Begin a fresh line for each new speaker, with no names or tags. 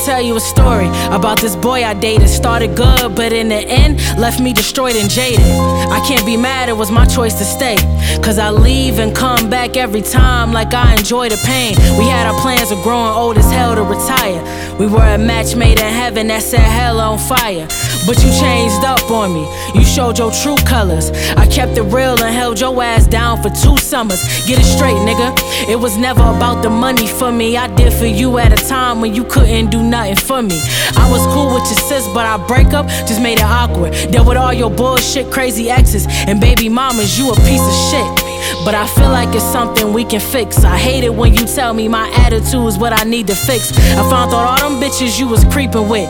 tell you a story about this boy I dated. Started good, but in the end, left me destroyed and jaded. I can't be mad, it was my choice to stay, cause I leave and come back every time like I enjoy the pain. We had our plans of growing old as hell to retire. We were a match made in heaven that set hell on fire. But you changed up on me, you showed your true colors. I kept it real and held your ass down for 2 summers. Get it straight, nigga, it was never about the money for me. I did for you at a time when you couldn't do nothing for me. I was cool with your sis, but our breakup just made it awkward. Dealt with all your bullshit, crazy exes, and baby mamas, you a piece of shit. But I feel like it's something we can fix. I hate it when you tell me my attitude is what I need to fix. I found out all them bitches you was creeping with